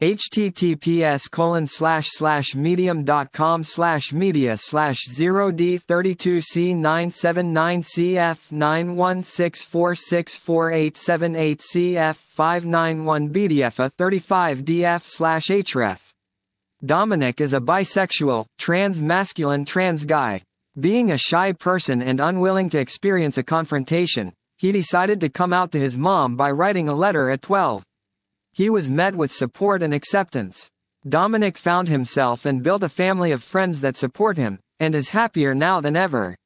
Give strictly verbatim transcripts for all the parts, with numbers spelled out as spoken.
https colon slash slash medium dot com slash media slash zero d thirty-two c nine seven nine c f nine one six four six four eight seven eight c f five nine one b d f a thirty-five d f slash href. Dominic is a bisexual, trans masculine trans guy. Being a shy person and unwilling to experience a confrontation, he decided to come out to his mom by writing a letter at twelve. He was met with support and acceptance. Dominic found himself and built a family of friends that support him, and is happier now than ever.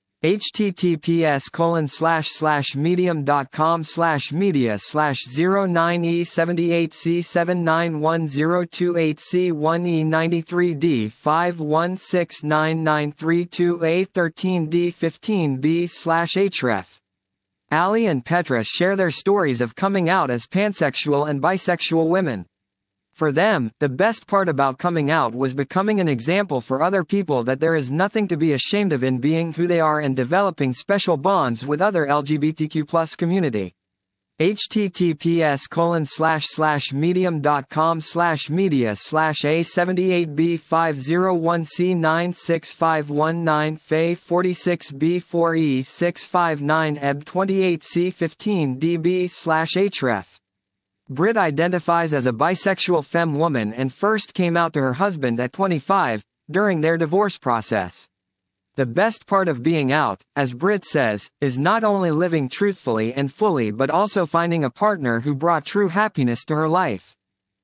https colon slash slash medium dot com slash media slash zero nine e seventy-eight c seven nine one zero two eight c one e ninety-three d five one six nine nine three two a thirteen d fifteen b slash href. Ali and Petra share their stories of coming out as pansexual and bisexual women. For them, the best part about coming out was becoming an example for other people that there is nothing to be ashamed of in being who they are and developing special bonds with other L G B T Q plus community. https colon slash slash medium dot com slash media slash a seventy-eight b five oh one c nine six five one nine fe forty-six b four e six five nine e b twenty-eight c fifteen d b slash href. Brit identifies as a bisexual femme woman and first came out to her husband at twenty-five, during their divorce process. The best part of being out, as Brit says, is not only living truthfully and fully but also finding a partner who brought true happiness to her life.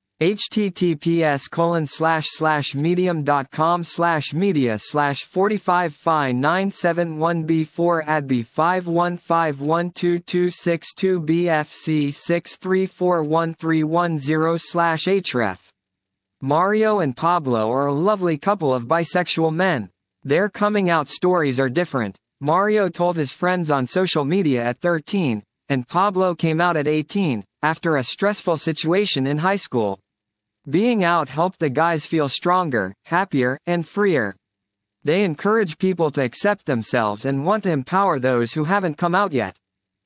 https colon slash slash medium dot com slash media slash forty-five fi nine seven one b four adb five one five one two two six two b f c six three four one three one zero slash href. Mario and Pablo are a lovely couple of bisexual men. Their coming out stories are different. Mario told his friends on social media at thirteen, and Pablo came out at eighteen, after a stressful situation in high school. Being out helped the guys feel stronger, happier, and freer. They encourage people to accept themselves and want to empower those who haven't come out yet.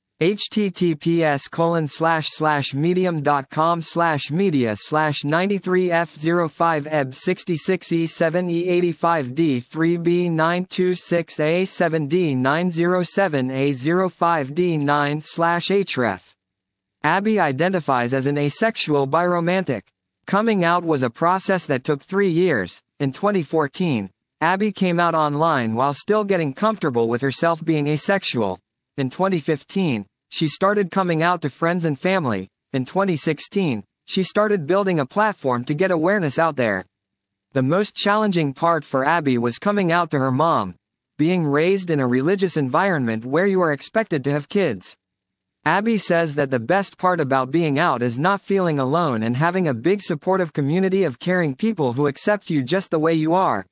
https colon slash slash medium dot com slash media slash ninety-three f zero five e b sixty-six e seven e eighty-five d three b nine two six a seven d nine oh seven a zero five d nine slash href. Abby identifies as an asexual biromantic. Coming out was a process that took three years. In twenty fourteen, Abby came out online while still getting comfortable with herself being asexual. In twenty fifteen, she started coming out to friends and family. In twenty sixteen, she started building a platform to get awareness out there. The most challenging part for Abby was coming out to her mom. Being raised in a religious environment where you are expected to have kids. Abby says that the best part about being out is not feeling alone and having a big supportive community of caring people who accept you just the way you are.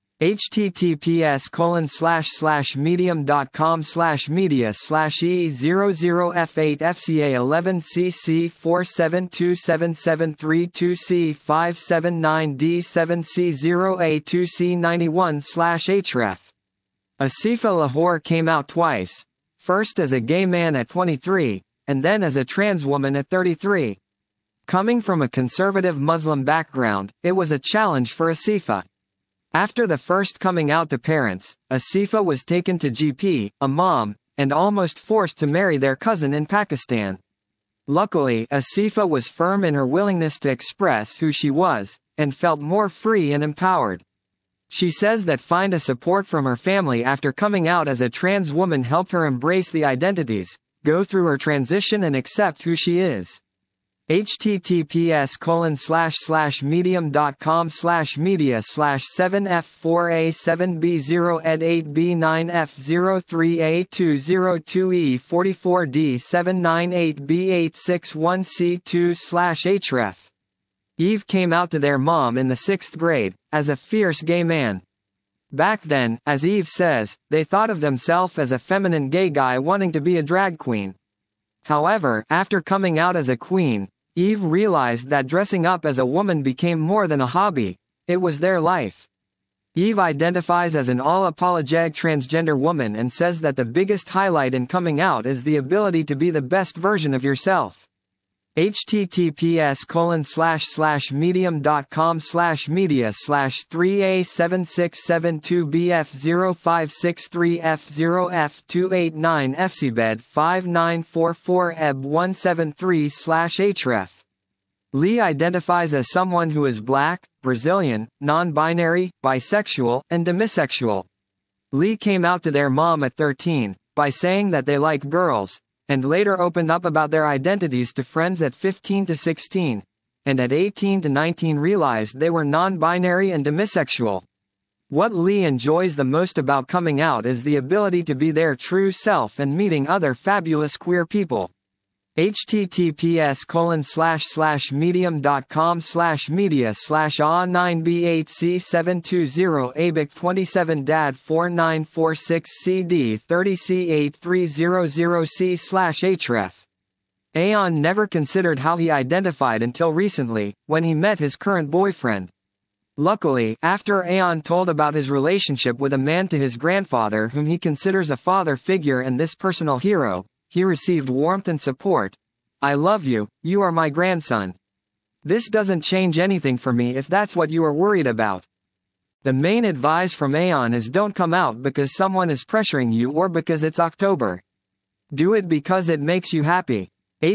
https colon slash slash medium dot com slash media slash e zero zero f eight f c a eleven c c four seven two seven seven three two c five seven nine d seven c zero a two c ninety-one slash href. Asifa Lahore came out twice. First as a gay man at twenty-three, and then as a trans woman at thirty-three. Coming from a conservative Muslim background, it was a challenge for Asifa. After the first coming out to parents, Asifa was taken to G P, a mom, and almost forced to marry their cousin in Pakistan. Luckily, Asifa was firm in her willingness to express who she was, and felt more free and empowered. She says that find a support from her family after coming out as a trans woman helped her embrace the identities, go through her transition and accept who she is. https colon slash slash medium dot com slash media slash seven f four a seven b zero ed eight b nine f zero three a two zero two e forty-four d seven nine eight b eight six one c two slash href. Eve came out to their mom in the sixth grade, as a fierce gay man. Back then, as Eve says, they thought of themselves as a feminine gay guy wanting to be a drag queen. However, after coming out as a queen, Eve realized that dressing up as a woman became more than a hobby, it was their life. Eve identifies as an all-apologetic transgender woman and says that the biggest highlight in coming out is the ability to be the best version of yourself. https colon slash slash medium.com slash media slash 3A7672BF0563F0F289 FCBED5944E B one seventy-three slash href. Lee identifies as someone who is black, Brazilian, non-binary, bisexual, and demisexual. Lee came out to their mom at thirteen, by saying that they like girls, and later opened up about their identities to friends at fifteen to sixteen, and at eighteen to nineteen realized they were non-binary and demisexual. What Lee enjoys the most about coming out is the ability to be their true self and meeting other fabulous queer people. https colon slash slash medium.com slash media slash A nine B eight C seven two zero A B I C twenty-seven D A D four nine four six C D thirty C eight three zero zero C slash href. Aeon never considered how he identified until recently, when he met his current boyfriend. Luckily, after Aeon told about his relationship with a man to his grandfather whom he considers a father figure and this personal hero, he received warmth and support. "I love you, you are my grandson. This doesn't change anything for me if that's what you are worried about." The main advice from Aeon is don't come out because someone is pressuring you or because it's October. Do it because it makes you happy.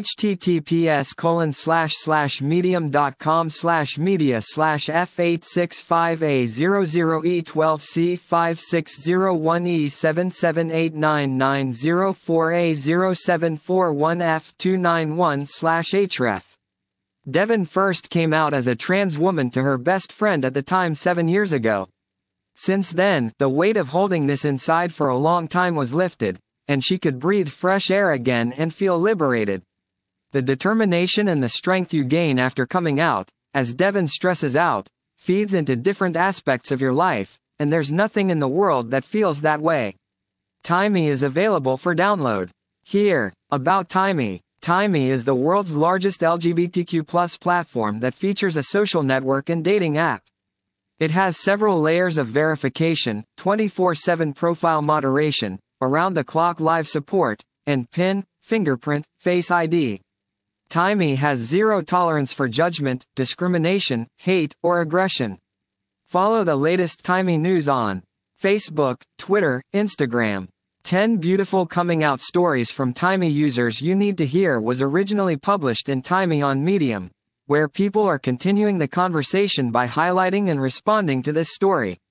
https colon slash slash medium.com slash media slash F eight six five A zero zero E twelve C five six zero one E seven seven eight nine nine zero four A zero seven four one F two nine one slash href. Devin first came out as a trans woman to her best friend at the time seven years ago. Since then, the weight of holding this inside for a long time was lifted, and she could breathe fresh air again and feel liberated. The determination and the strength you gain after coming out, as Devin stresses out, feeds into different aspects of your life, and there's nothing in the world that feels that way. Timey is available for download. Here, about Timey. Timey is the world's largest L G B T Q plus platform that features a social network and dating app. It has several layers of verification, twenty-four seven profile moderation, around-the-clock live support, and PIN, fingerprint, Face I D. Timey has zero tolerance for judgment, discrimination, hate, or aggression. Follow the latest Timey news on Facebook, Twitter, Instagram. ten beautiful coming out stories from Timey users you need to hear was originally published in Timey on Medium, where people are continuing the conversation by highlighting and responding to this story.